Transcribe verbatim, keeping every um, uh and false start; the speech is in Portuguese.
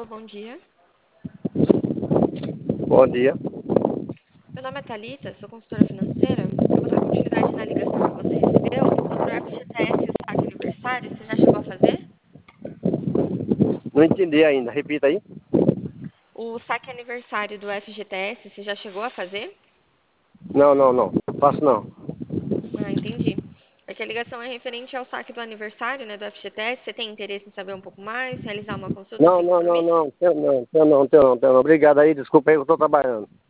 Alô, bom dia. Bom dia. Meu nome é Thalita, sou consultora financeira. Eu vou dar continuidade na ligação que você recebeu sobre o F G T S e o saque aniversário. Você já chegou a fazer? Não entendi ainda. Repita aí. O saque aniversário do F G T S, você já chegou a fazer? Não, não, não. Faço não. Ah, entendi. É que a ligação é referente ao saque do aniversário, né, do F G T S. Você tem interesse em saber um pouco mais, realizar uma consulta Não, sem não, não, compromisso? não. Tenho não, tenho não, tenho não, tenho não. Obrigado aí. Desculpa aí que eu estou trabalhando.